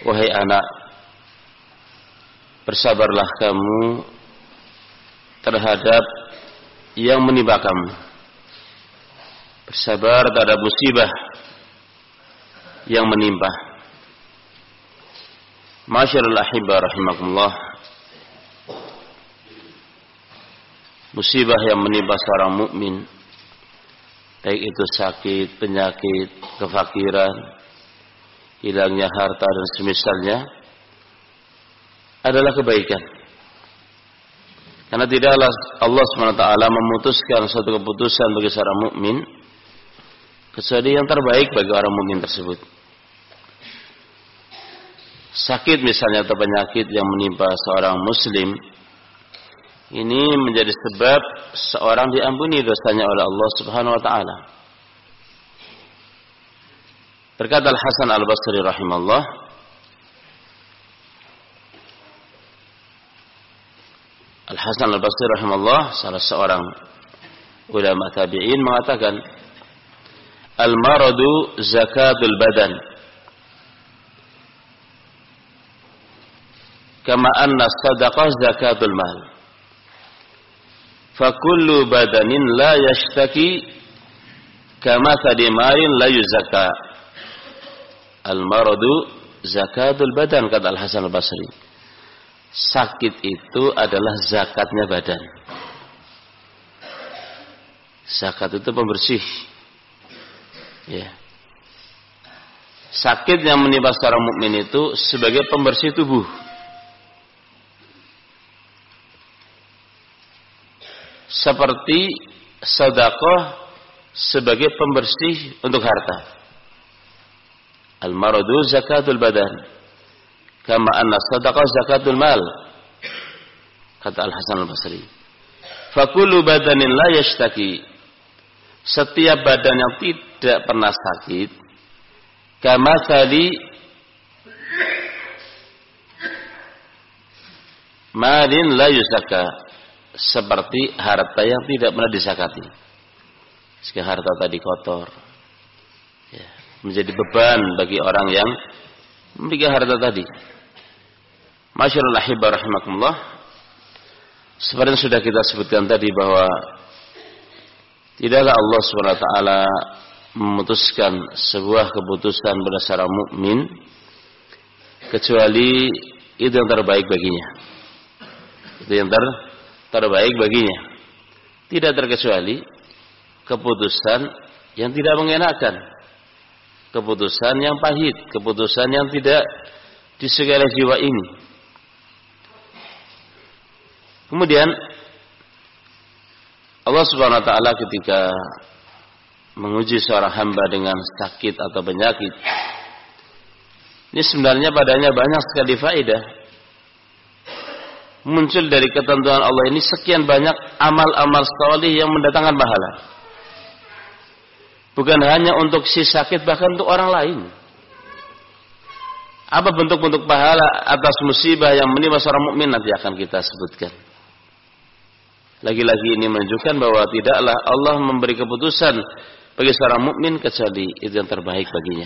Wahai anak, bersabarlah kamu terhadap yang menimpa kamu. Bersabar terhadap musibah yang menimpa. Masyarul ahibba rahimakumullah. Musibah yang menimpa seorang mukmin, baik itu sakit, penyakit, kefakiran, hilangnya harta dan semisalnya, adalah kebaikan. Karena tidaklah Allah SWT memutuskan suatu keputusan bagi seorang mukmin kecuali yang terbaik bagi orang mukmin tersebut. Sakit misalnya atau penyakit yang menimpa seorang muslim, ini menjadi sebab seorang diampuni dosanya oleh Allah Subhanahu wa taala. Berkata Al-Hasan Al-Basri rahimahullah, Al-Hasan Al-Basri rahimahullah, salah seorang ulama tabi'in, mengatakan, al-maradu zakatul badan, kama anna sadaqah zakatul mal. Fakullu badanin la yashtaki kama sadimarin la yuzaka. Al-maradu zakatul badan, kata Al-Hasan Al-Basri. Sakit itu adalah zakatnya badan. Zakat itu pembersih. Ya. Sakit yang menimpa seorang mukmin itu sebagai pembersih tubuh. Seperti sedekah sebagai pembersih untuk harta. Al-maradu zakatul badan, kama anna sadaqah zakatul mal, kata Al-Hasan Al-Basri. Fakullu badanin la yashtaki, setiap badan yang tidak pernah sakit, kama thali malin la yuzaka, seperti harta yang tidak pernah disakati. Jika harta tadi kotor, ya, menjadi beban bagi orang yang memiliki harta tadi. Masyarul ahibba rahimakumullah, seperti yang sudah kita sebutkan tadi bahwa tidaklah Allah SWT memutuskan sebuah keputusan pada seorang mukmin kecuali itu yang terbaik baginya. Itu yang terbaik baginya. Tidak terkecuali keputusan yang tidak mengenakan, keputusan yang pahit, keputusan yang tidak disukai oleh jiwa ini. Kemudian Allah Subhanahu wa taala ketika menguji seorang hamba dengan sakit atau penyakit, ini sebenarnya padanya banyak sekali faedah. Muncul dari ketentuan Allah ini sekian banyak amal-amal saleh yang mendatangkan pahala. Bukan hanya untuk si sakit, bahkan untuk orang lain. Apa bentuk-bentuk pahala atas musibah yang menimpa seorang mukmin nanti akan kita sebutkan. Lagi-lagi ini menunjukkan bahwa tidaklah Allah memberi keputusan bagi seorang mukmin kecuali itu yang terbaik baginya.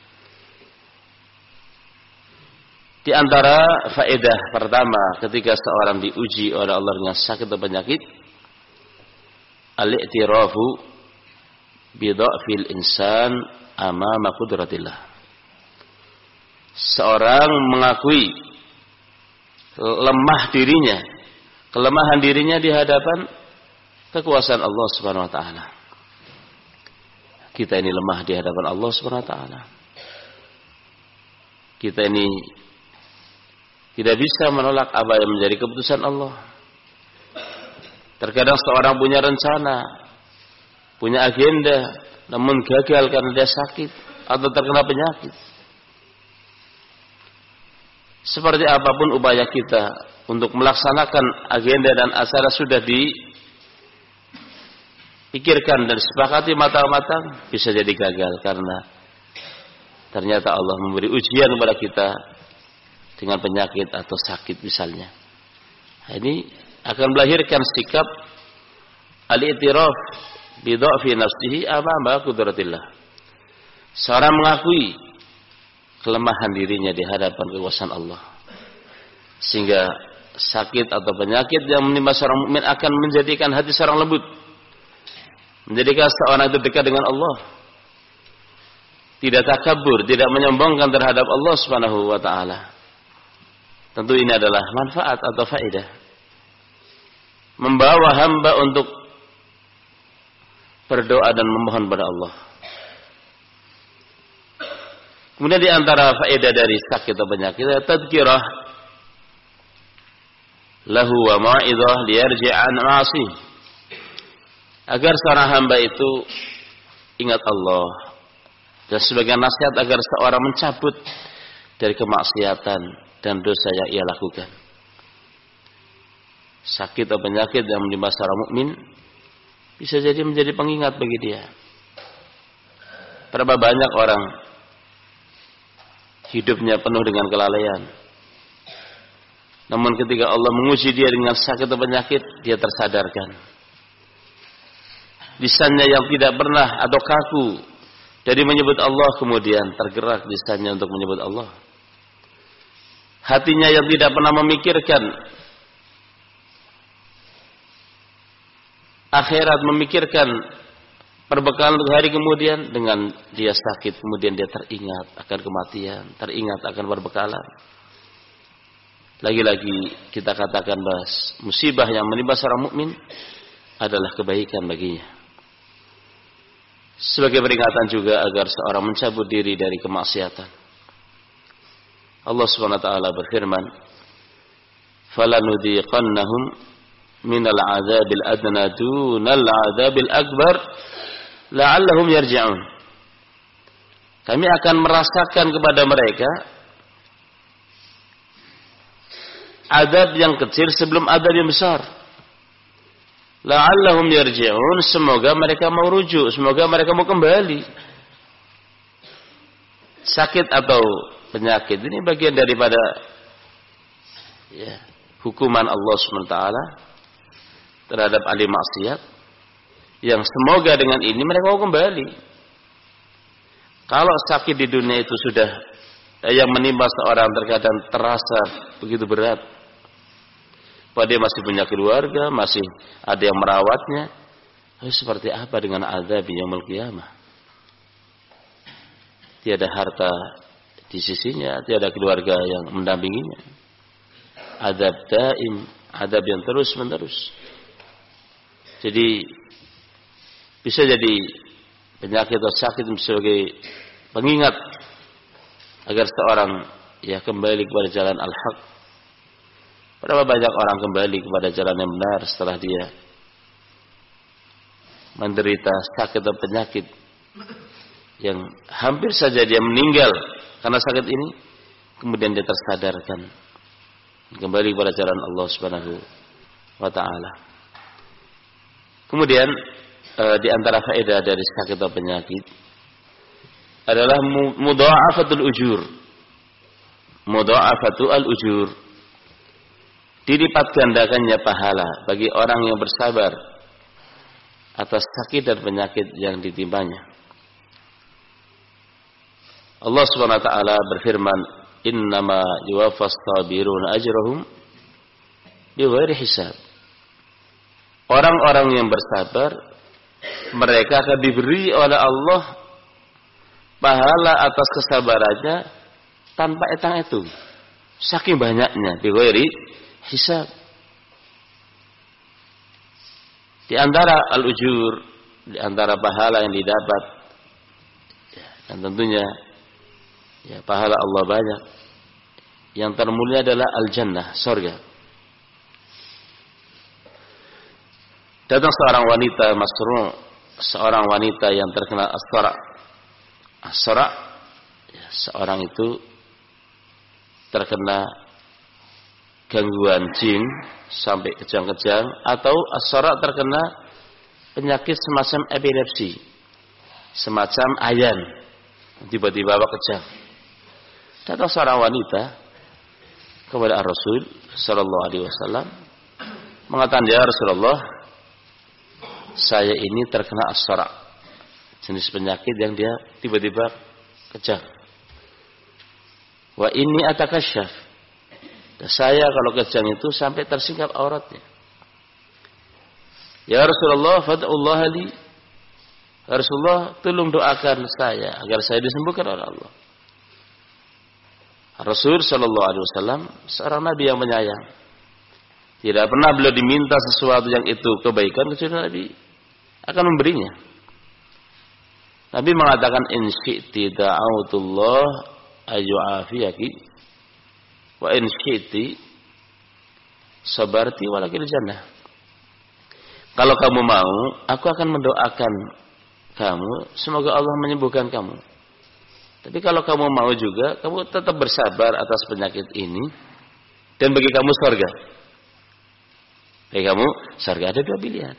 Di antara faedah pertama ketika seorang diuji oleh Allah dengan sakit atau penyakit, al-i'tirafu bi dha'fil insan amama qudratillah. Seorang mengakui lemah dirinya, kelemahan dirinya di hadapan kekuasaan Allah Subhanahu wa taala. Kita ini lemah di hadapan Allah Subhanahu wa taala. Kita ini tidak bisa menolak apa yang menjadi keputusan Allah. Terkadang seorang punya rencana, punya agenda, namun gagal karena dia sakit atau terkena penyakit. Seperti apapun upaya kita untuk melaksanakan agenda dan acara sudah dipikirkan dan disepakati matang-matang, bisa jadi gagal karena ternyata Allah memberi ujian kepada kita dengan penyakit atau sakit misalnya. Nah, ini akan melahirkan sikap al-i'tiraf bi dha'fi nafsihi amama qudratillah. Seorang mengakui kelemahan dirinya di hadapan kekuasaan Allah. Sehingga sakit atau penyakit yang menimpa seorang mukmin akan menjadikan hati seorang lembut, menjadikan seorang itu dekat dengan Allah, tidak takabur, tidak menyombongkan terhadap Allah Subhanahu wa taala. Tentu ini adalah manfaat atau faedah membawa hamba untuk berdoa dan memohon pada Allah. Kemudian di antara faedah dari sakit atau penyakit, tadhkirah lahu wa mau'izah liyarji'an ma'asi. Agar seorang hamba itu ingat Allah, dan sebagai nasihat agar seorang mencabut dari kemaksiatan dan dosa yang ia lakukan. Sakit atau penyakit yang menimpa seorang mukmin bisa jadi menjadi pengingat bagi dia. Berapa banyak orang hidupnya penuh dengan kelalaian, namun ketika Allah menguji dia dengan sakit atau penyakit, dia tersadarkan. Lisannya yang tidak pernah atau kaku dari menyebut Allah, kemudian tergerak lisannya untuk menyebut Allah. Hatinya yang tidak pernah memikirkan akhirat, memikirkan perbekalan untuk hari kemudian, dengan dia sakit kemudian dia teringat akan kematian, teringat akan perbekalan. Lagi-lagi kita katakan bahwa musibah yang menimpa seorang mukmin adalah kebaikan baginya. Sebagai peringatan juga agar seorang mencabut diri dari kemaksiatan. Allah Subhanahu wa taala berfirman, "Falanudziqannahum minal 'adzabil adna dunal 'adzabil akbar la'allahum yarji'un." Kami akan merasakan kepada mereka azab yang kecil sebelum azab yang besar. La'allahum yarji'un, semoga mereka mau rujuk, semoga mereka mau kembali. Sakit atau penyakit ini bagian daripada hukuman Allah SWT terhadap ahli maksiat, yang semoga dengan ini mereka mau kembali. Kalau sakit di dunia itu sudah yang menimpa seorang terkadang terasa begitu berat, padahal dia masih punya keluarga, masih ada yang merawatnya, seperti apa dengan azab yaumul qiyamah? Tiada harta di sisinya, tiada keluarga yang mendampinginya. Azab daim, azab yang terus menerus. Jadi bisa jadi penyakit atau sakit sebagai pengingat agar seorang kembali kepada jalan al-haq. Berapa banyak orang kembali kepada jalan yang benar setelah dia menderita sakit atau penyakit yang hampir saja dia meninggal karena sakit ini, kemudian dia tersadarkan kembali kepada jalan Allah Subhanahu wa taala. Kemudian di antara faedah dari sakit atau penyakit adalah mudha'afatul ujur. Mudha'afatul ujur, dilipat gandakannya pahala bagi orang yang bersabar atas sakit dan penyakit yang ditimpanya. Allah Subhanahu wa taala berfirman, "Innama yuwaffas sabiruna ajrahum bighairi hisab." Orang-orang yang bersabar, mereka akan diberi oleh Allah pahala atas kesabarannya tanpa etang-etung. Saking banyaknya, bighairi hisab. Di antara al-ujur, di antara pahala yang didapat, dan tentunya pahala Allah banyak. Yang termulia adalah al-jannah, surga. Datang seorang wanita Masru', seorang wanita yang terkena as-sara'. As-sara', seorang itu terkena gangguan jin sampai kejang-kejang, atau as-sara' terkena penyakit semacam epilepsi, semacam ayan, tiba-tiba kejang. Datang seorang wanita kepada Rasul sallallahu alaihi wasallam mengatakan, "Ya Rasulullah, saya ini terkena as-sara', jenis penyakit yang dia tiba-tiba kejang." Wa inni atakasyaf. Dan saya kalau kejang itu sampai tersingkap auratnya. Ya Rasulullah, fad'ullah li. Ya Rasulullah, tolong doakan saya agar saya disembuhkan oleh Allah. Rasul sallallahu alaihi wasallam seorang nabi yang menyayang. Tidak pernah beliau diminta sesuatu yang itu kebaikan kecuali Nabi akan memberinya. Nabi mengatakan in syi'ti da'autullah ayyu'afiyaki wa in syi'ti sabarti walakil jannah. Kalau kamu mau, aku akan mendoakan kamu semoga Allah menyembuhkan kamu. Tapi kalau kamu mau juga, kamu tetap bersabar atas penyakit ini dan bagi kamu surga. Bagi kamu surga ada dua pilihan.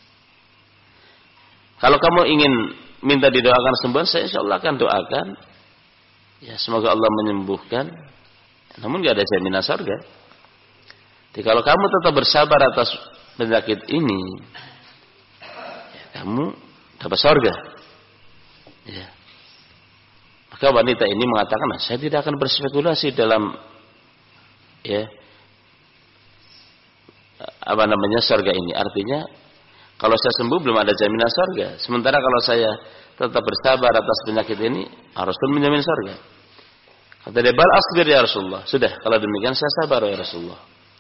Kalau kamu ingin minta didoakan sembuh, saya insyaallah akan doakan. Ya, semoga Allah menyembuhkan. Namun tidak ada jaminan surga. Jadi kalau kamu tetap bersabar atas penyakit ini, ya, kamu dapat surga. Ya. Maka wanita ini mengatakan, saya tidak akan berspekulasi dalam surga ini. Artinya kalau saya sembuh belum ada jaminan surga. Sementara kalau saya tetap bersabar atas penyakit ini, Rasul menjamin surga. Kata dia, bal asbir ya Rasulullah. Sudah, kalau demikian saya sabar ya Rasulullah.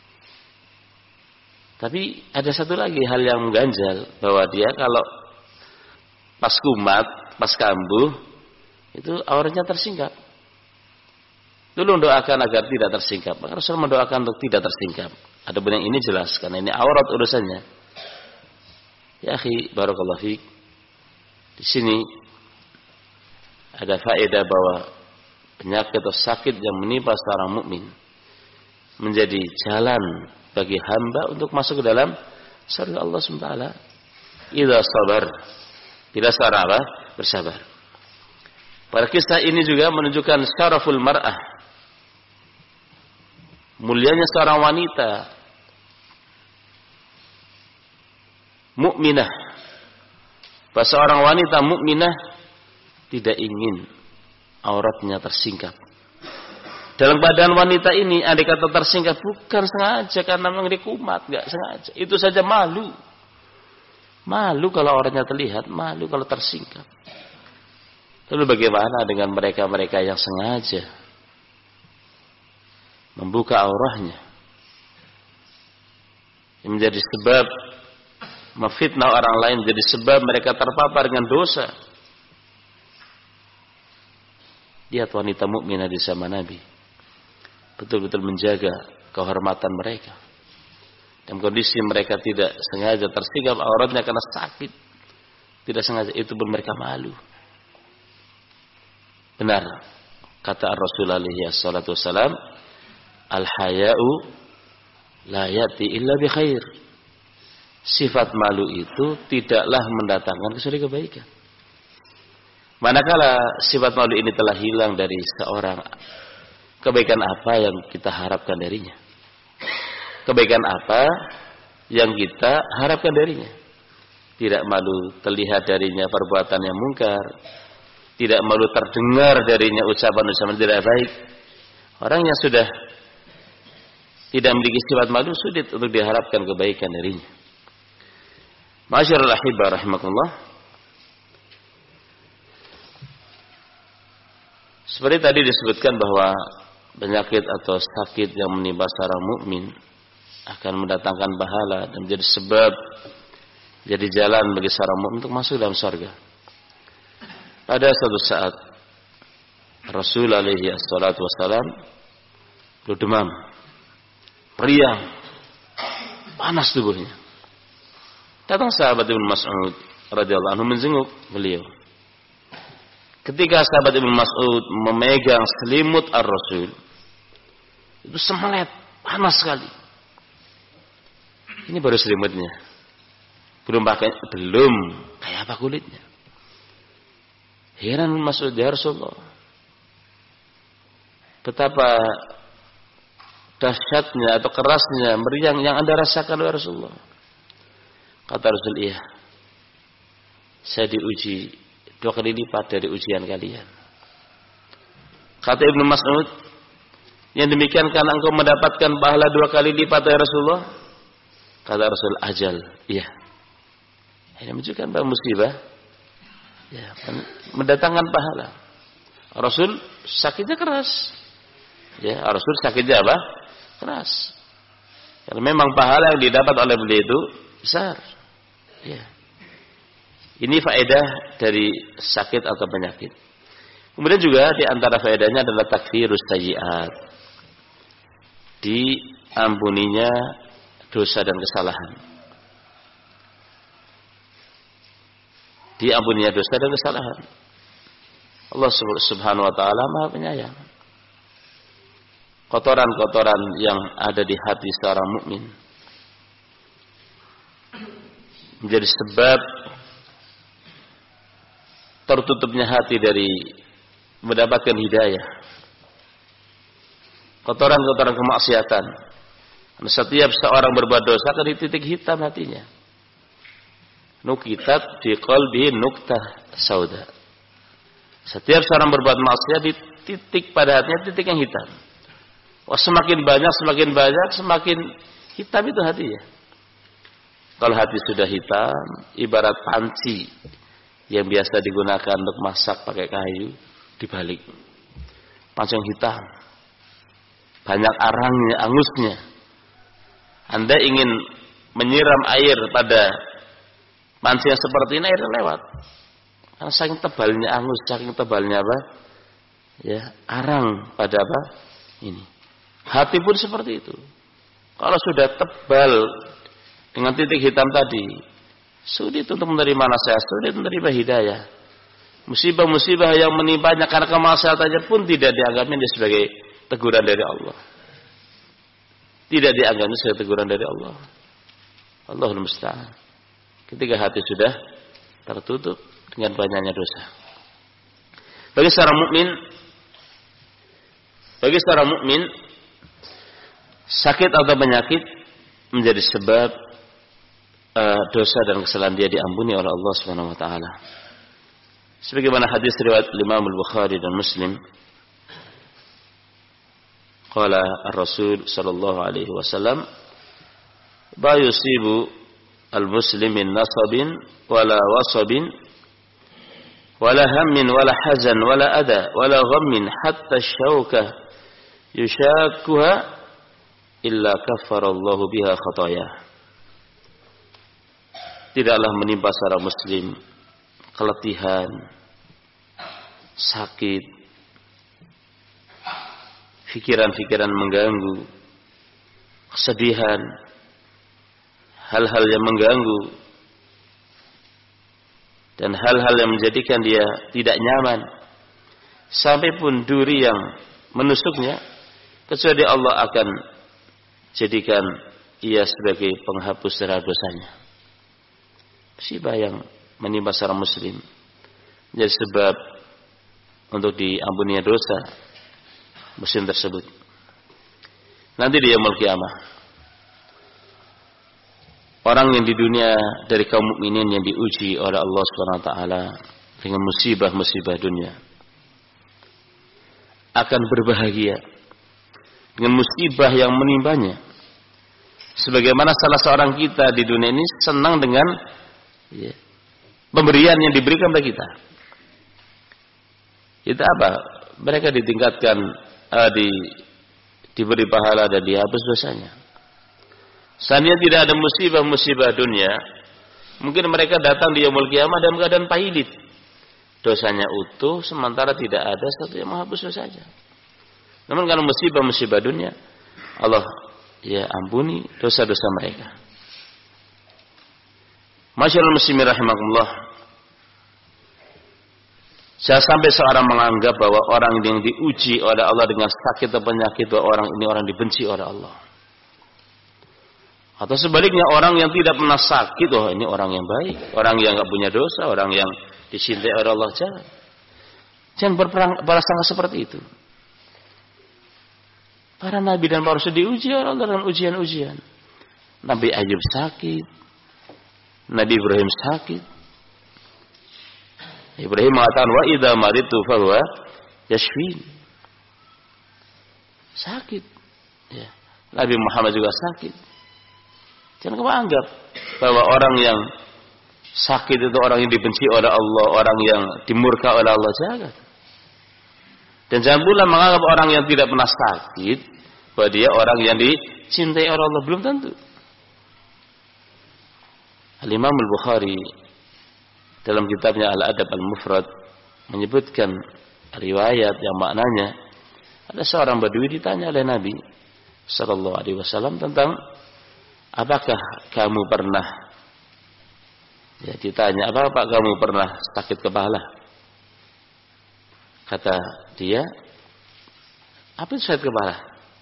Tapi ada satu lagi hal yang mengganjal, bahwa dia kalau pas kumat, pas kambuh, itu auratnya tersingkap. Dulu doakan agar tidak tersingkap. Maka Rasul mendoakan untuk tidak tersingkap. Adapun yang ini jelas, karena ini aurat urusannya. Ya akhi, barakallahu fiik. Di sini ada faedah bahwa penyakit atau sakit yang menimpa seorang mukmin menjadi jalan bagi hamba untuk masuk ke dalam surga Allah SWT. Idza sabar. Bila seorang apa? Bersabar. Pada kisah ini juga menunjukkan syaraful mar'ah. Mulianya seorang wanita mukminah. Bahwa seorang wanita mukminah tidak ingin auratnya tersingkap. Dalam badan wanita ini, andai kata tersingkap bukan sengaja karena memang dia kumat, enggak sengaja. Itu saja malu. Malu kalau auratnya terlihat, malu kalau tersingkap. Lalu bagaimana dengan mereka-mereka yang sengaja membuka aurahnya, yang menjadi sebab memfitnah orang lain, menjadi sebab mereka terpapar dengan dosa. Lihat wanita mukminah di zaman Nabi, betul-betul menjaga kehormatan mereka. Dalam kondisi mereka tidak sengaja tersingkap auratnya karena sakit, tidak sengaja, itu pun mereka malu. Benar kata Rasulullah SAW, al-haya'u la yati illa bi khair. Sifat malu itu tidaklah mendatangkan kecuali kebaikan. Manakala sifat malu ini telah hilang dari seorang, kebaikan apa yang kita harapkan darinya? Kebaikan apa yang kita harapkan darinya? Tidak malu terlihat darinya perbuatan yang mungkar, tidak malu terdengar darinya ucapan-ucapan tidak baik. Orang yang sudah tidak memiliki sifat malu, sulit untuk diharapkan kebaikan darinya. Ma'asyiral ahibah rahimakumullah. Seperti tadi disebutkan bahwa penyakit atau sakit yang menimpa seorang mukmin akan mendatangkan pahala dan menjadi sebab, jadi jalan bagi seorang mukmin untuk masuk dalam surga. Pada suatu saat Rasul alaihi assalatu wassalam demam, meriang, panas tubuhnya. Datang sahabat Ibnu Mas'ud radhiyallahu anhu menjenguk beliau. Ketika sahabat Ibnu Mas'ud memegang selimut ar-Rasul, itu semelet, panas sekali. Ini baru selimutnya, belum kayak apa kulitnya. Heran Mas'ud, ya Rasulullah, betapa dahsyatnya atau kerasnya meriang yang Anda rasakan ya Rasulullah. Kata Rasul, iya, saya diuji 2 kali lipat dari ujian kalian. Kata Ibnu Mas'ud, Yang demikian karena engkau mendapatkan pahala 2 kali lipat ya Rasulullah? Kata Rasul, ajal. Iya. Ini menunjukkan bahwa musibah ya, mendatangkan pahala. Rasul sakitnya keras. Ya, Rasul sakitnya apa? Keras. Karena memang pahala yang didapat oleh beliau itu besar. Ya. Ini faedah dari sakit atau penyakit. Kemudian juga di antara faedahnya adalah takfirus sayyi'at. Diampuninya dosa dan kesalahan. Diampuninya dosa dan kesalahan. Allah Subhanahu wa taala Maha Penyayang. Kotoran-kotoran yang ada di hati seorang mukmin menjadi sebab tertutupnya hati dari mendapatkan hidayah. Kotoran-kotoran kemaksiatan. Setiap seorang berbuat dosa akan di titik hitam hatinya. Nukitat fi qalbi nuktah sauda. Setiap seorang berbuat maksiat di titik pada hatinya titik yang hitam. Wah, semakin banyak semakin hitam itu hatinya. Kalau hati sudah hitam, ibarat panci yang biasa digunakan untuk masak pakai kayu dibalik. Panci yang hitam. Banyak arangnya, angusnya. Anda ingin menyiram air pada panci yang seperti ini, airnya lewat. Karena saking tebalnya angus, saking tebalnya apa? Ya, arang pada apa? Ini. Hati pun seperti itu. Kalau sudah tebal dengan titik hitam tadi, sulit untuk menerima nasihat, sulit menerima hidayah. Musibah-musibah yang menimpanya karena kemaksiatannya pun tidak dianggapnya sebagai teguran dari Allah. Tidak dianggapnya sebagai teguran dari Allah. Allahul musta'an. Ketika hati sudah tertutup dengan banyaknya dosa. Bagi seorang mukmin, sakit atau penyakit menjadi sebab dosa dan kesalahan dia diampuni oleh Allah Subhanahu wa taala. Sebagaimana hadis riwayat Imam Al-Bukhari dan Muslim, qala ar-Rasul sallallahu alaihi wasallam, "Ba yusibu al-muslimin nasabin wala wasabin wala hammin wala hazan wala adha wala ghammin hatta syauka yushakuha illa kaffarallahu biha khatayah." Tidaklah menimpa seorang muslim keletihan, sakit, pikiran-pikiran mengganggu, kesedihan, hal-hal yang mengganggu, dan hal-hal yang menjadikan dia tidak nyaman, sampai pun duri yang menusuknya, kecuali Allah akan jadikan ia sebagai penghapus terhadap dosanya. Musibah yang menimpa seorang muslim menjadi sebab untuk diampuninya dosa muslim tersebut. Nanti di yaumul qiyamah, orang yang di dunia dari kaum mukminin yang diuji oleh Allah Subhanahu wa taala dengan musibah-musibah dunia akan berbahagia dengan musibah yang menimpanya. Sebagaimana salah seorang kita di dunia ini senang dengan pemberian yang diberikan kepada kita. Itu apa? Mereka ditingkatkan, diberi pahala dan dihapus dosanya. Seandainya tidak ada musibah-musibah dunia, mungkin mereka datang di yaumul qiyamah dalam keadaan pailit. Dosanya utuh, sementara tidak ada satu yang menghapus dosanya. Namun karena musibah-musibah dunia, Allah ya ampuni dosa-dosa mereka. Masyaallah muslimin rahimakumullah. Saya sampai seorang menganggap bahwa orang yang diuji oleh Allah dengan sakit atau penyakit, bahwa orang ini orang dibenci oleh Allah. Atau sebaliknya, orang yang tidak pernah sakit, oh ini orang yang baik, orang yang enggak punya dosa, orang yang dicintai oleh Allah. Jangan berprasangka seperti itu. Para nabi dan para rasul diuji oleh Allah dengan ujian-ujian. Nabi Ayub sakit, Nabi Ibrahim sakit. Ibrahim mengatakan, wa idza maritu fa huwa yashfin. Sakit. Ya. Nabi Muhammad juga sakit. Jangan kamu anggap bahwa orang yang sakit itu orang yang dibenci oleh Allah, orang yang dimurka oleh Allah. Jangan. Dan jangan pula menganggap orang yang tidak pernah sakit bahwa dia orang yang dicintai oleh Allah. Belum tentu. Al-Imam Al-Bukhari dalam kitabnya Al-Adab Al-Mufrad menyebutkan riwayat yang maknanya ada seorang Badui ditanya oleh Nabi sallallahu alaihi wasallam tentang apakah kamu pernah ditanya apakah kamu pernah sakit kepala? Kata dia, apa itu sakit kepala?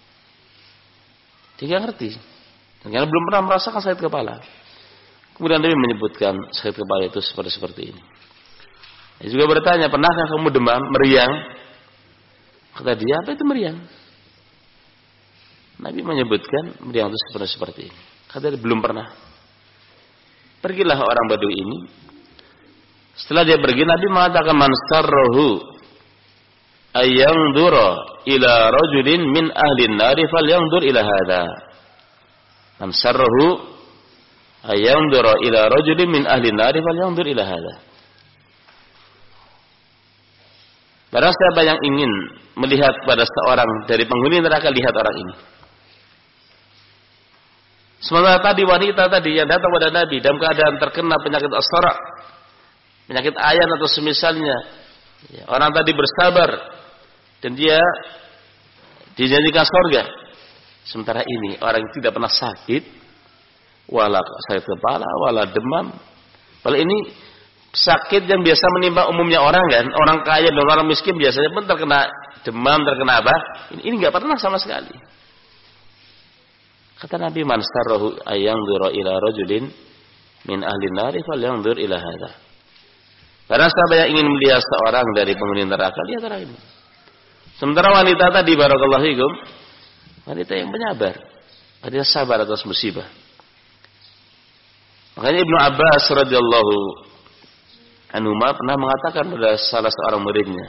Dia nggak ngerti. Karena belum pernah merasakan sakit kepala. Kemudian Nabi menyebutkan sakit kepala itu seperti ini. Dia juga bertanya, pernahkah kamu demam, meriang? Kata dia, apa itu meriang? Nabi menyebutkan meriang itu seperti ini. Kata dia, belum pernah. Pergilah orang Badui ini. Setelah dia pergi, Nabi mengatakan, man sarrahu ayyandura ila rajulin min ahlin nari falyandur ila hadha. Man sarrahu ayyandura ila rajulin min ahlin nari falyandur ila hadha. Barang siapa yang ingin melihat pada seorang dari penghuni neraka, lihat orang ini. Sementara tadi wanita tadi yang datang pada Nabi dalam keadaan terkena penyakit as-sara', penyakit ayan atau semisalnya, orang tadi bersabar dan dia dijanjikan surga. Sementara ini orang yang tidak pernah sakit, wala sakit kepala, wala demam. Kalau ini sakit yang biasa menimpa umumnya orang kan, orang kaya dan orang miskin biasanya pun terkena demam, terkena apa? Ini enggak pernah sama sekali. Kata Nabi, man sarrahu ayyandura ila rajulin min ahli nari falyandur ila hadza. Karena siapa yang ingin melihat seorang dari penghuni neraka, lihat orang ini. Sementara wanita tadi barakallahu fikum, wanita yang penyabar, dia sabar atas musibah. Makanya Ibnu Abbas radhiyallahu anhuma pernah mengatakan pada salah seorang muridnya,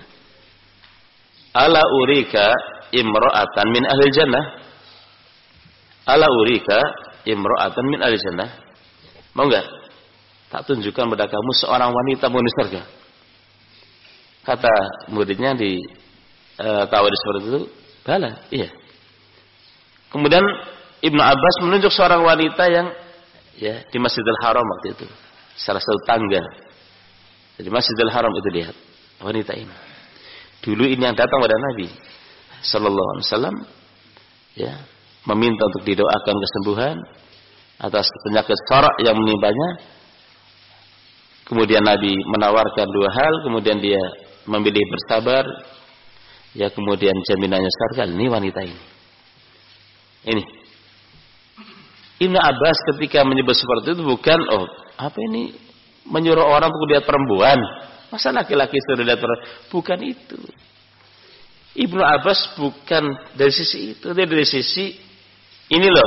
ala urika imra'atan min ahli jannah, ala urika imra'atan min ahli jannah, mau enggak tak tunjukkan pada kamu seorang wanita penghuni surga? Kata muridnya di tawari seperti itu, bala, iya. Kemudian Ibnu Abbas menunjuk seorang wanita yang di Masjidil Haram waktu itu, salah satu tangga di Masjidil Haram itu, lihat wanita ini. Dulu ini yang datang pada Nabi sallallahu alaihi wasallam, meminta untuk didoakan kesembuhan atas penyakit sara' yang menimpanya. Kemudian Nabi menawarkan dua hal, kemudian dia memilih bersabar, kemudian jaminannya surga. Ini wanita ini. Ini Ibnu Abbas ketika menyebut seperti itu bukan apa ini menyuruh orang untuk lihat perempuan. Masa laki-laki suruh lihat perempuan? Bukan itu. Ibnu Abbas bukan dari sisi itu, dia dari sisi ini loh.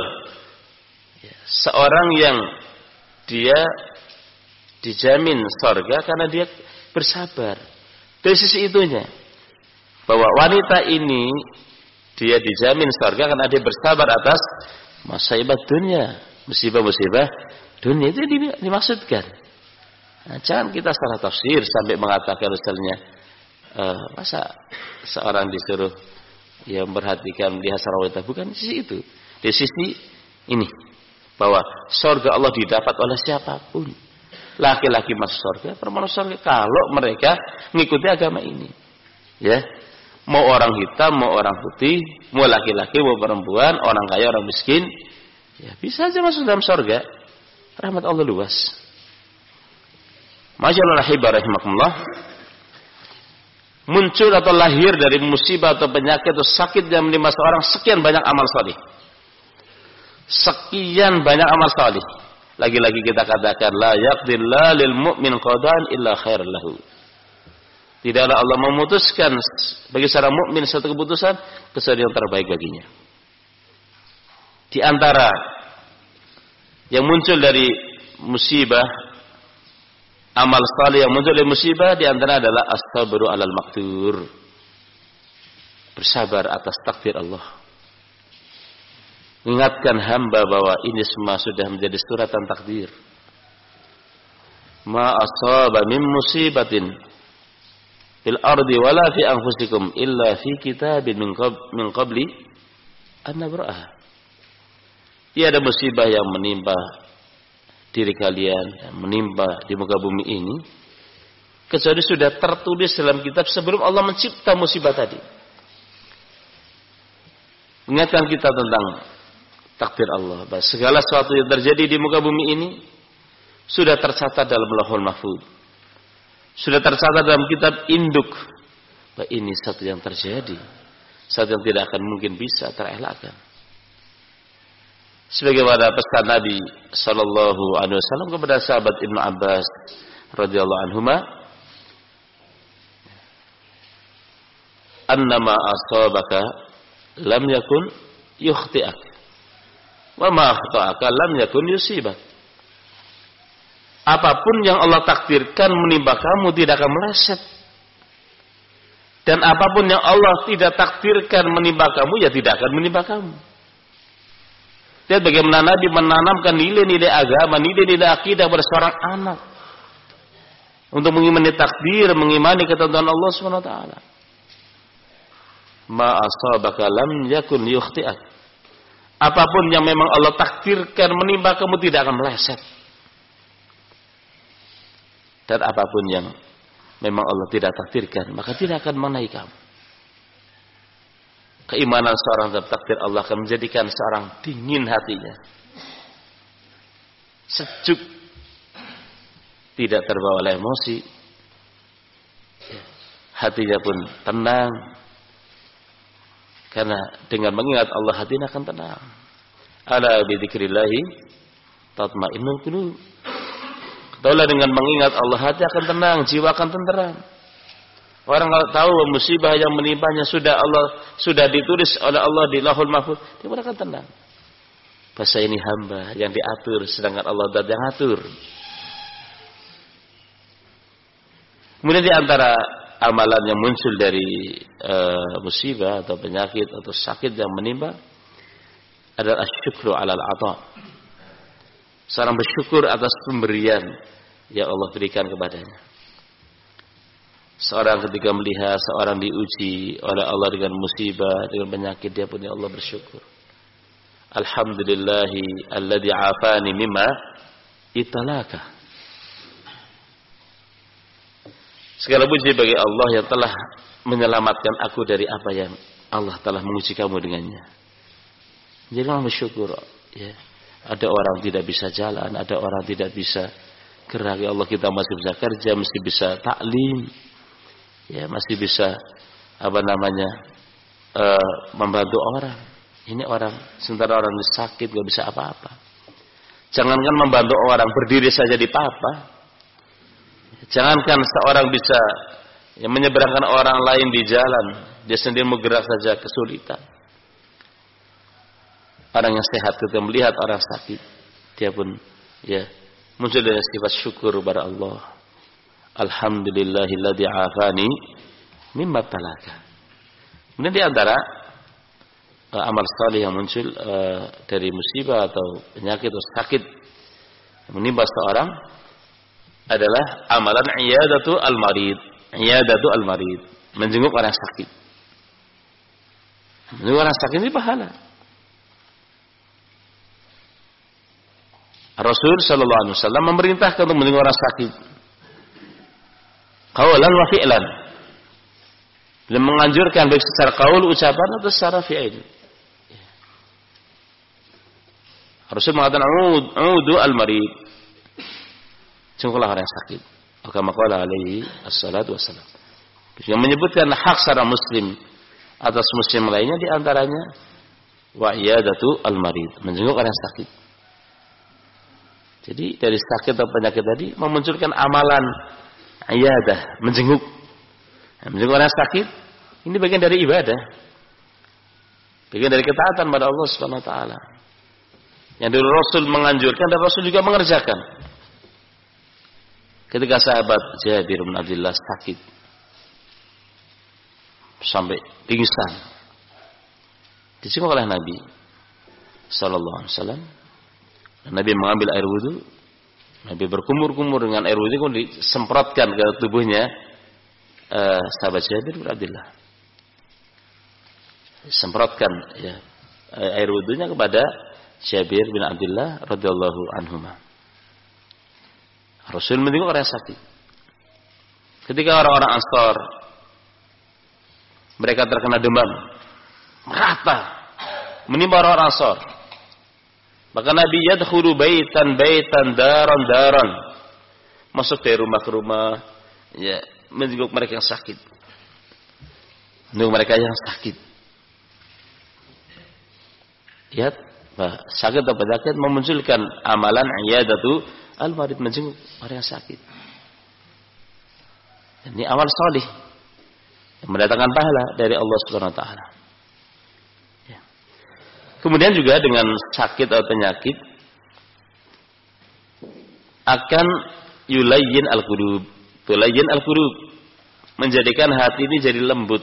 Seorang yang dia dijamin surga karena dia bersabar. Dari sisi itunya, bahwa wanita ini dia dijamin surga karena dia bersabar atas musibah dunia, musibah-musibah dunia, itu dimaksudkan. Nah, jangan kita salah tafsir sampai mengatakan misalnya masa seorang disuruh memperhatikan melihat seorang wanita, bukan di sisi itu. Di sisi ini, bahwa surga Allah didapat oleh siapapun. Laki-laki masuk surga, perempuan masuk surga kalau mereka mengikuti agama ini. Mau orang hitam, mau orang putih, mau laki-laki, mau perempuan, orang kaya, orang miskin, bisa aja masuk dalam surga. Rahmat Allah luas. Masyaallah rahimakumullah. Muncul atau lahir dari musibah atau penyakit atau sakit yang menimpa seorang, sekian banyak amal salih. Sekian banyak amal salih. Lagi-lagi kita katakan, la yaqdillah lil mu'min qada'an illa khairan lahu. Tidaklah Allah memutuskan bagi seorang mukmin satu keputusan kecuali yang terbaik baginya. Di antara yang muncul dari musibah, amal saleh yang muncul dari musibah, di antara adalah as-sabru 'alal maqdur. Bersabar atas takdir Allah. Ingatkan hamba bahwa ini semua sudah menjadi suratan takdir. Ma asaba min musibatin fil ardi wala fi anfusikum illa fi kitabin min qabli an nabra'ah. Tiada musibah yang menimpa diri kalian, yang menimpa di muka bumi ini, kecuali sudah tertulis dalam kitab sebelum Allah mencipta musibah tadi. Ingatkan kita tentang takdir Allah, bahwa segala sesuatu yang terjadi di muka bumi ini sudah tercatat dalam Lauhul Mahfuz, sudah tercatat dalam kitab induk, bahwa ini satu yang terjadi, satu yang tidak akan mungkin bisa terelakkan. Sebagaimana pesan Nabi sallallahu alaihi wasallam kepada sahabat Ibnu Abbas radhiyallahu anhuma, annama asabaka lam yakun yukhti'ak wa ma akhta'aka lam yakun yusibak. Apapun yang Allah takdirkan menimpa kamu tidak akan meleset, dan apapun yang Allah tidak takdirkan menimpa kamu ya tidak akan menimpa kamu. Lihat bagaimana Nabi menanamkan nilai-nilai agama, nilai-nilai akidah pada seorang anak untuk mengimani takdir, mengimani ketentuan Allah Subhanahu wa taala. Ma asabaka lam yakun yukhti'ak. Apapun yang memang Allah takdirkan menimpa kamu tidak akan meleset. Dan apapun yang memang Allah tidak takdirkan, maka tidak akan mengenai kamu. Keimanan seorang terhadap takdir Allah akan menjadikan seorang dingin hatinya, sejuk, tidak terbawa oleh emosi, hatinya pun tenang, karena dengan mengingat Allah hatinya akan tenang. Ala bi dzikrillahi tatma'innul qulub. Ketahuilah dengan mengingat Allah hati akan tenang, jiwa akan tenteram. Orang kalau tahu musibah yang menimpanya sudah ditulis oleh Allah di Lauhul Mahfuz, dia akan tenang. Bahasa ini hamba yang diatur, sedangkan Allah zat yang atur. Kemudian di antara amalan yang muncul dari musibah atau penyakit atau sakit yang menimpa adalah syukru alal ata. Seorang bersyukur atas pemberian yang Allah berikan kepadanya. Seorang ketika melihat seorang diuji oleh Allah dengan musibah, dengan penyakit, dia pun ya Allah bersyukur. Alhamdulillahi alladzi afani mimma italaka. Segala puji bagi Allah yang telah menyelamatkan aku dari apa yang Allah telah menguji kamu dengannya. Jadi Allah bersyukur. Ya. Ada orang tidak bisa jalan, ada orang tidak bisa gerak. Ya Allah, kita masih bisa kerja, masih bisa taklim. Ya, masih bisa membantu orang. Ini orang, sementara orang ini sakit gak bisa apa-apa. Jangankan membantu orang, berdiri saja dipapa. Jangankan seorang bisa menyeberangkan orang lain di jalan, dia sendiri bergerak saja kesulitan. Orang yang sehat ketika melihat orang sakit, dia pun muncul dengan sifat syukur kepada Allah. Alhamdulillahilladzi afani mimma talaka. Kemudian di antara amal saleh yang muncul dari musibah atau penyakit atau sakit yang menimpa seorang adalah amalan iyadatu al-marid. Iyadatu al-marid, menjenguk orang sakit. Menjenguk orang sakit ini pahala. Rasul sallallahu alaihi wasallam memerintahkan untuk menjenguk orang sakit. Qaulan wa fi'lan. Beliau menganjurkan baik secara qaul ucapan atau secara fi'il. Rasul mengatakan udu al-marid. Jenguklah orang sakit. Kama qala alaihi assalatu wassalam. Yang menyebutkan hak seorang muslim atas muslim lainnya di antaranya wa iyadatu al-marid, menjenguk orang sakit. Jadi dari sakit atau penyakit tadi memunculkan amalan iyadah, menjenguk. Menjenguk orang sakit ini bagian dari ibadah. Bagian dari ketaatan pada Allah Subhanahu wa taala. Yang dulu Rasul menganjurkan dan Rasul juga mengerjakan. Ketika sahabat Jabir bin Abdullah sakit sampai pingsan, dijenguk oleh Nabi. sallallahu alaihi wasallam. Nabi mengambil air wudu, Nabi berkumur-kumur dengan air wudu, kemudian disemprotkan ke tubuhnya sahabat Jabir bin Abdullah. Semprotkan ya air wudunya kepada Jabir bin Abdullah radhiyallahu anhuma. Rasul menengok orang sakit. Ketika orang-orang Ansar mereka terkena demam merata menimpa orang Ansar, maka Nabi yadkhulu baitan daran masuk dari rumah ke rumah ya menjenguk mereka yang sakit. Menjenguk mereka yang sakit. Lihat, sakit atau penyakit memunculkan amalan iyadatu al-marid, menjenguk orang yang sakit. Ini amal salih yang mendatangkan pahala dari Allah Subhanahu wa taala. Ya. Kemudian juga dengan sakit atau penyakit akan yulayyin al-qulub. Tulayyin al-qulub, menjadikan hati ini jadi lembut.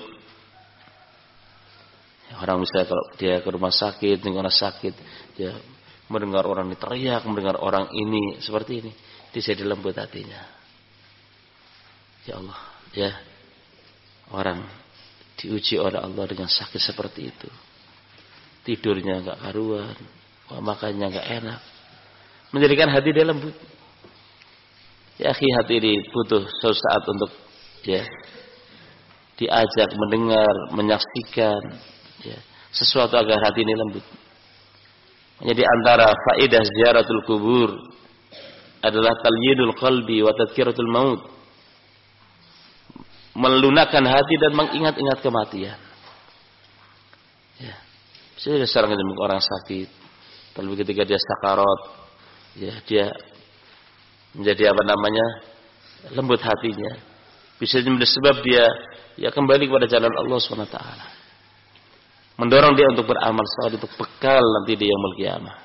Orang misalnya kalau dia ke rumah sakit, dengan orang sakit, dia mendengar orang ini teriak, mendengar orang ini seperti ini, dia jadi lembut hatinya. Ya Allah, ya orang diuji oleh Allah dengan sakit seperti itu, tidurnya enggak karuan, makannya enggak enak, menjadikan hati dia lembut. Ya akhi, hati ini butuh suatu saat untuk ya diajak mendengar, menyaksikan ya, sesuatu agar hati ini lembut. Jadi antara faedah ziaratul kubur adalah talyinul qalbi wa tadhkiratul maut, melunakkan hati dan mengingat-ingat kematian. Ya, misalnya seorang orang sakit, lalu ketika dia sakarat, ya dia menjadi lembut hatinya. Bisa menjadi sebab dia ya kembali kepada jalan Allah SWT. Mendorong dia untuk beramal saleh, untuk bekal nanti di yaumul qiyamah.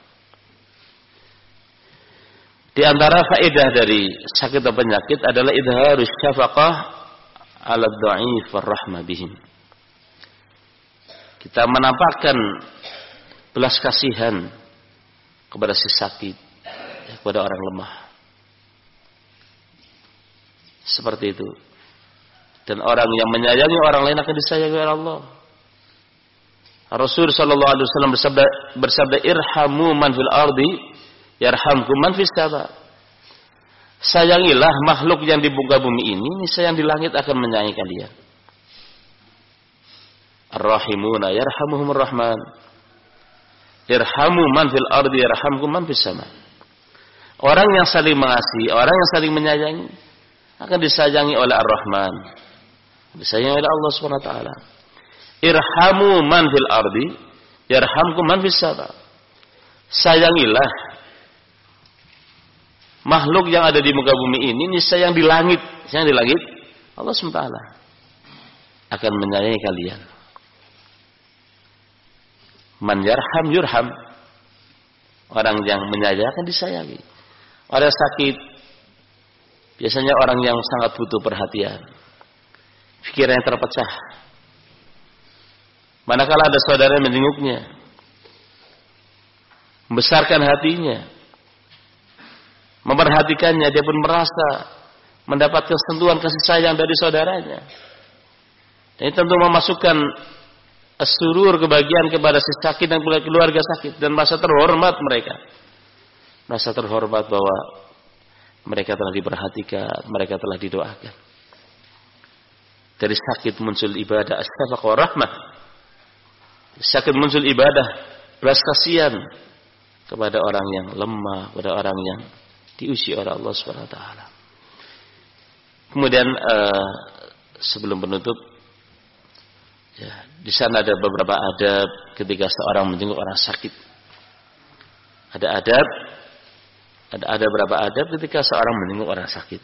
Di antara faedah dari sakit atau penyakit adalah idharus syafaqah ala dha'if warahmah bihim. Kita menampakkan belas kasihan kepada si sakit, ya, kepada orang lemah. Seperti itu. Dan orang yang menyayangi orang lain akan disayangi oleh Allah. Rasul sallallahu alaihi wasallam bersabda irhamu man fil ardi yarhamkum man fis sama. Sayangilah makhluk yang di muka bumi ini, niscaya yang di langit akan menyayangi kalian. Ar-rahimuna yarhamuhumur rahman. Irhamu man fil ardi yarhamkum man fis sama. Orang yang saling mengasihi, orang yang saling menyayangi akan disayangi oleh Ar-Rahman, disayangi oleh Allah Subhanahu wa taala. Irhamu man fil ardi yarhamkum man fis sama. Sayangilah makhluk yang ada di muka bumi ini, niscaya yang di langit, Allah Subhanahu wa taala akan menyayangi kalian. Man yarham yurham. Orang yang menyayangi akan disayangi. Orang sakit biasanya orang yang sangat butuh perhatian, pikirannya terpecah. Manakala ada saudara yang menjenguknya, membesarkan hatinya, memperhatikannya, dia pun merasa mendapatkan sentuhan kasih sayang dari saudaranya. Ini tentu memasukkan surur, kebahagiaan kepada si sakit dan keluarga sakit, dan merasa terhormat mereka. Merasa terhormat bahwa mereka telah diperhatikan, mereka telah didoakan. Dari sakit muncul ibadah as-syafaqah wa rahmah. Sakit muncul ibadah belas kasihan kepada orang yang lemah, kepada orang yang diuji oleh Allah Subhanahu wa taala. Kemudian sebelum penutup, ya, di sana ada beberapa adab ketika seorang menjenguk orang sakit. Ada beberapa adab ketika seorang menjenguk orang sakit.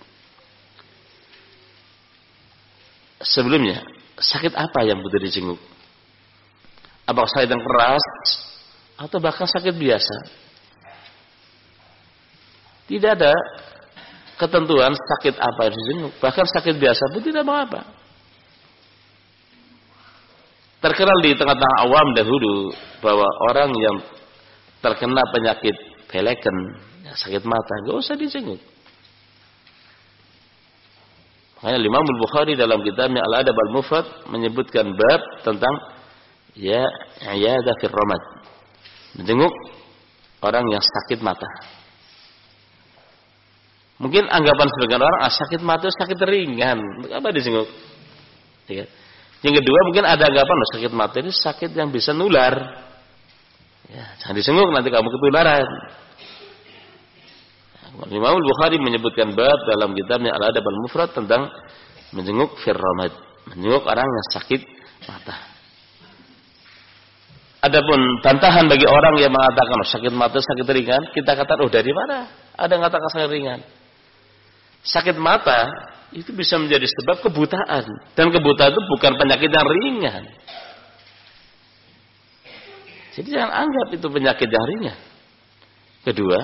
Sebelumnya, sakit apa yang butuh dijenguk? Apakah sakit yang keras atau bahkan sakit biasa? Tidak ada ketentuan sakit apa yang dijenguk. Bahkan sakit biasa pun tidak mengapa. Terkenal di tengah-tengah awam dahulu bahwa orang yang terkena penyakit peleken, ya, sakit mata, enggak usah dijenguk. Makanya Imam Al-Bukhari dalam kitabnya Al-Adab Al-Mufrad menyebutkan bab tentang ya iyadah fil ramad. Menjenguk orang yang sakit mata. Mungkin anggapan sebagian orang sakit mata sakit ringan, apa dijenguk? Ya. Yang kedua mungkin ada anggapan sakit mata ini sakit yang bisa nular. Ya, jangan dijenguk nanti kamu ketularan. Imam Al-Bukhari menyebutkan bab dalam kitabnya Al-Adab Al-Mufrad tentang menjenguk fil ramad, menjenguk orang yang sakit mata. Adapun bantahan bagi orang yang mengatakan sakit mata sakit ringan, kita katakan dari mana? Ada yang mengatakan sakit ringan. Sakit mata itu bisa menjadi sebab kebutaan, dan kebutaan itu bukan penyakit yang ringan. Jadi jangan anggap itu penyakit yang ringan. Kedua,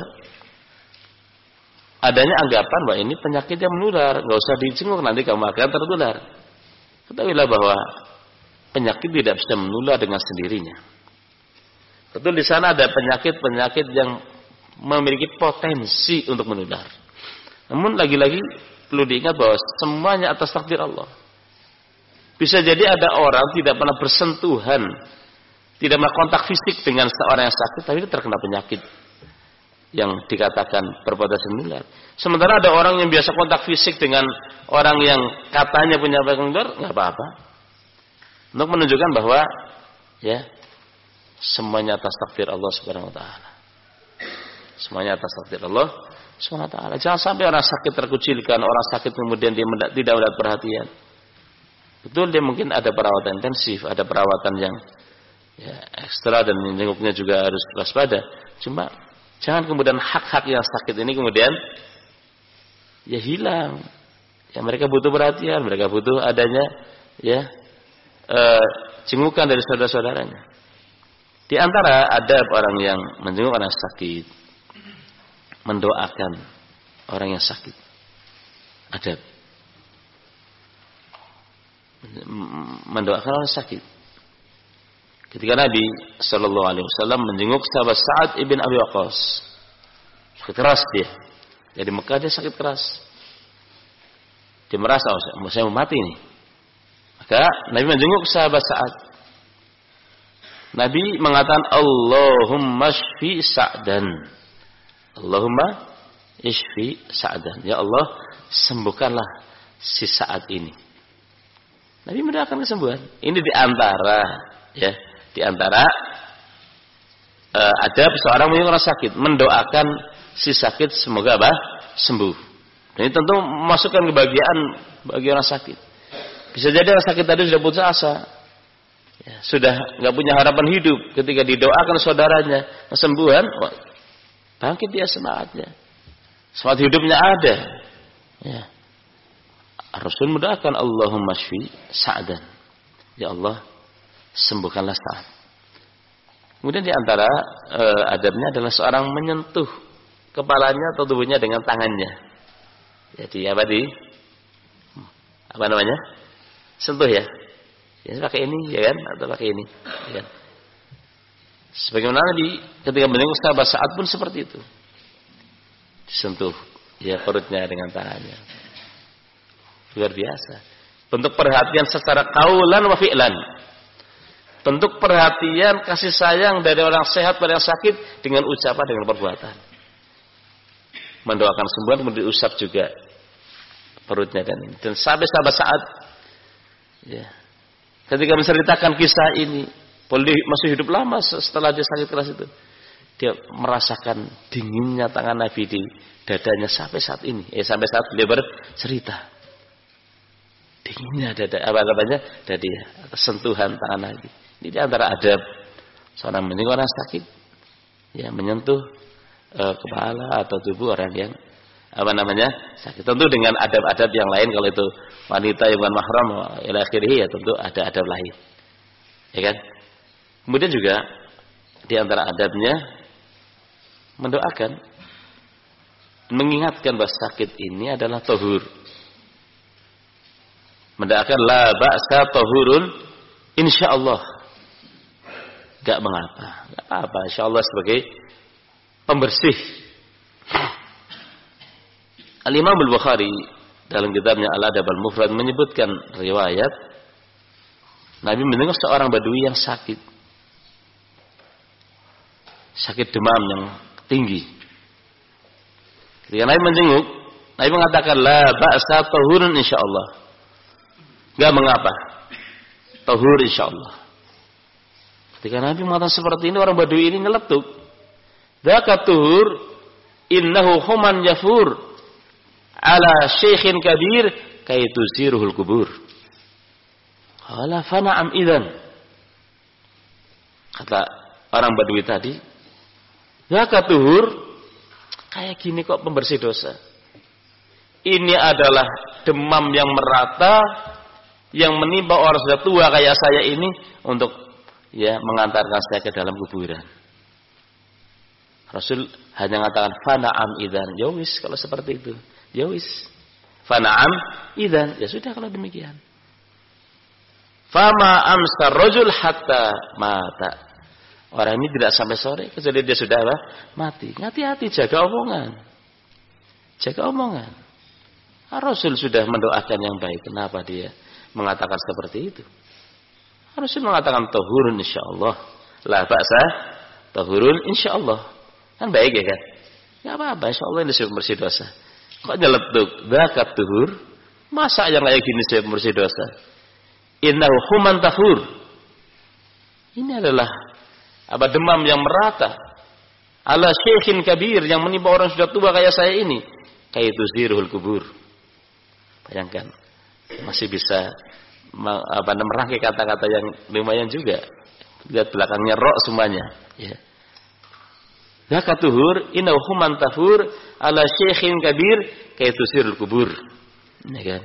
adanya anggapan bahwa ini penyakit yang menular, nggak usah dijenguk nanti kamu akan tertular. Ketahuilah bahwa penyakit tidak bisa menular dengan sendirinya. Betul di sana ada penyakit-penyakit yang memiliki potensi untuk menular. Namun lagi-lagi perlu diingat bahwa semuanya atas takdir Allah. Bisa jadi ada orang tidak pernah bersentuhan, tidak pernah kontak fisik dengan seorang yang sakit, tapi dia terkena penyakit yang dikatakan berpotensi menular. Sementara ada orang yang biasa kontak fisik dengan orang yang katanya punya penyakit menular, nggak apa-apa. Untuk menunjukkan bahwa ya semuanya atas takdir Allah Subhanahu wa taala. Semuanya atas takdir Allah Subhanahu wa taala. Jangan sampai orang sakit terkucilkan, orang sakit kemudian dia tidak mendapat perhatian. Betul dia mungkin ada perawatan intensif, ada perawatan yang ya ekstra dan menjenguknya juga harus waspada. Cuma jangan kemudian hak-hak yang sakit ini kemudian ya hilang. Ya mereka butuh perhatian, mereka butuh adanya ya jengukan dari saudara-saudaranya. Di antara adab orang yang menjenguk orang sakit, mendoakan orang yang sakit. Adab. Mendoakan orang sakit. Ketika Nabi Shallallahu Alaihi Wasallam menjenguk sahabat Sa'ad ibn Abi Waqqas, sakit keras dia. Jadi Mekah dia sakit keras. Dia merasa saya mau mati nih. Maka Nabi menjenguk sahabat Sa'ad. Nabi mengatakan Allahumma shfi Sa'dan. Allahumma ishfi Sa'dan. Ya Allah, sembuhkanlah si Sa'ad ini. Nabi mendoakan kesembuhan. Ini di antara adab seorang menjenguk orang sakit, mendoakan si sakit semoga sembuh. Dan ini tentu memasukkan kebahagiaan bagi orang sakit. Bisa jadi orang sakit tadi sudah putus asa. Ya, sudah nggak punya harapan hidup, ketika didoakan saudaranya kesembuhan, bangkit dia semangatnya, semangat hidupnya ada. Ya. Rasul mendoakan Allahumma shfi Sa'dan, ya Allah sembuhkanlah Sa'ad. Kemudian di antara adabnya adalah seorang menyentuh kepalanya atau tubuhnya dengan tangannya. Jadi apa namanya? Sentuh ya. Ya pakai ini ya kan atau pakai ini ya kan. Sebagaimana Nabi ketika menjenguk sahabat Sa'ad pun seperti itu. Disentuh ya perutnya dengan tangannya. Luar biasa. Bentuk perhatian secara qaulan wa fi'lan. Bentuk perhatian kasih sayang dari orang sehat pada yang sakit dengan ucapan, dengan perbuatan. Mendoakan sembuhan kemudian diusap juga perutnya dan sampai sahabat Sa'ad ya ketika menceritakan kisah ini, masih hidup lama setelah dia sakit keras itu, dia merasakan dinginnya tangan Nabi di dadanya sampai saat ini. Sampai saat beliau bercerita, dinginnya dada, dada, sentuhan tangan Nabi. Ini di antara adab seorang menjenguk orang sakit, ya menyentuh kepala atau tubuh orang yang sakit. Tentu dengan adab-adab yang lain, kalau itu wanita yang bukan mahram ila akhirih ya tentu ada adab lain. Ya kan? Kemudian juga di antara adabnya mendoakan, mengingatkan bahwa sakit ini adalah tahur. Mendoakan la ba'sa tahurun insyaallah. enggak mengapa. Enggak apa-apa, insyaallah sebagai pembersih. Al-Imam Al-Bukhari dalam kitabnya Al-Adab Al-Mufrad menyebutkan riwayat Nabi mendengar seorang badui yang sakit demam yang tinggi. Ketika Nabi menjenguk, Nabi mengatakan la ba'sa tahurun insyaallah. Enggak mengapa. Tahur insyaallah. Ketika Nabi mengatakan seperti ini, orang badui ini nyeletuk. Dzaka tuhur innahu human yafur ala syekhin kabir kaitu ziruhul kubur. Qala fa na'am idzan. Kata orang badui tadi, dzaka tuhur kayak gini kok pembersih dosa. Ini adalah demam yang merata yang menimpa orang sudah tua kayak saya ini untuk mengantarkan saya ke dalam kuburan. Rasul hanya mengatakan fana'am idzan. Ya wis kalau seperti itu. Ya wis. Fana'am idzan. Ya sudah kalau demikian. Fama amsar rajul hatta mata. Orang ini tidak sampai sore kecuali dia sudah mati. Hati-hati jaga omongan. Jaga omongan. Rasul sudah mendoakan yang baik. Kenapa dia mengatakan seperti itu? Rasul mengatakan tahurun insyaallah. La ba'sa tahurun insyaallah. Kan baik ya kan? Enggak apa-apa, insyaallah ini saya bersih dosa. Kok nyeletuk zakat tuhur? Masa yang kayak gini saya bersih dosa? Innahu human tahur. Ini adalah demam yang merata. Ala syekhin kabir yang menimpa orang sudah tua kayak saya ini. Kaitu zirul kubur. Bayangkan, masih bisa merangkai kata-kata yang lumayan juga. Lihat belakangnya rok semuanya. Ya. Zakat tuhur, innahu human tahur ala syekhin kabir kaitu zirul kubur. Ya kan?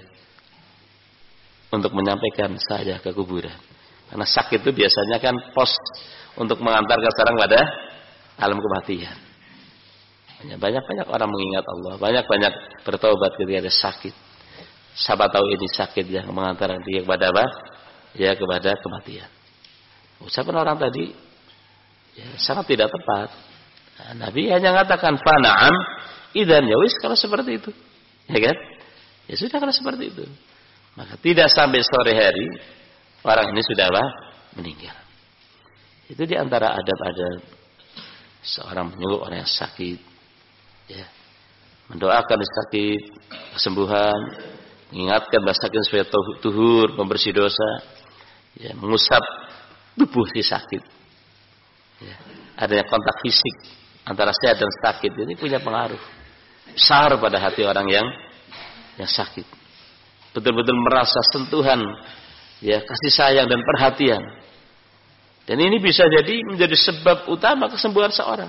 Untuk menyampaikan saya ke kuburan. Karena sakit itu biasanya kan pos untuk mengantarkan seorang pada alam kematian. Banyak-banyak orang mengingat Allah, banyak-banyak bertobat ketika ada sakit. Siapa tahu ini sakit yang mengantarkan dia kepada apa? Ya kepada kematian. Ucapan orang tadi sangat tidak tepat. Nah, Nabi hanya mengatakan fana'am idzan, ya wis kalau seperti itu. Ya kan? Ya sudah kalau seperti itu. Maka tidak sampai sore hari orang ini sudah meninggal. Itu di antara adab-adab seorang menyuruh orang yang sakit, ya, mendoakan sakit kesembuhan, mengingatkan bahwa sakit supaya tuhur, membersih dosa, ya, mengusap tubuh si sakit. Ya, adanya kontak fisik antara sehat dan sakit ini punya pengaruh besar pada hati orang yang sakit. Betul-betul merasa sentuhan, ya, kasih sayang dan perhatian. Dan ini bisa jadi menjadi sebab utama kesembuhan seorang.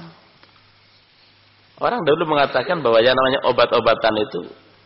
Orang dahulu mengatakan bahwa yang namanya obat-obatan itu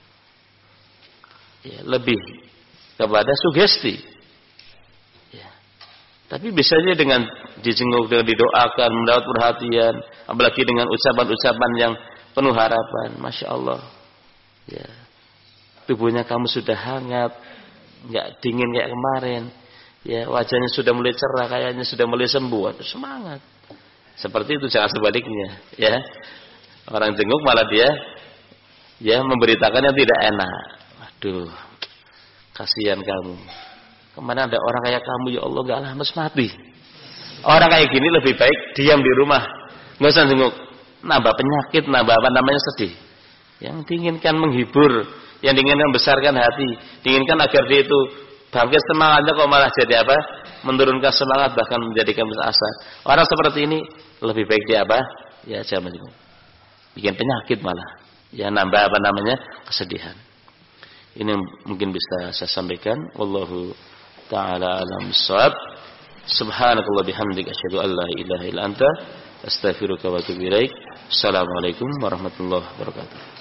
lebih kepada sugesti. Ya. Tapi bisa saja dengan dijenguk, dengan didoakan, mendapat perhatian, apalagi dengan ucapan-ucapan yang penuh harapan. Masya Allah. Ya. Tubuhnya kamu sudah hangat, nggak dingin kayak kemarin. Ya, wajahnya sudah mulai cerah, kayaknya sudah mulai sembuh. Aduh, semangat. Seperti itu, jangan sebaliknya. Ya, orang jenguk malah dia memberitakan yang tidak enak. Aduh, kasihan kamu. Kemana ada orang kayak kamu, ya Allah, nggak lama mati. Orang kayak gini lebih baik diam di rumah, nggak usah jenguk. Nambah penyakit, nambah sedih. Yang diinginkan menghibur, yang diinginkan membesarkan hati, diinginkan agar dia itu bangkit semangatnya, kok malah jadi menurunkan semangat, bahkan menjadikan putus asa. Orang seperti ini lebih baik dia ya jangan menjenguk. Bikin penyakit malah. Ya nambah kesedihan. Ini mungkin bisa saya sampaikan. Wallahu ta'ala alam bissawab. Subhanakallah bihamdika asyhadu an la ilaha illa anta astaghfiruka wa atubu ilaik. Assalamualaikum warahmatullahi wabarakatuh.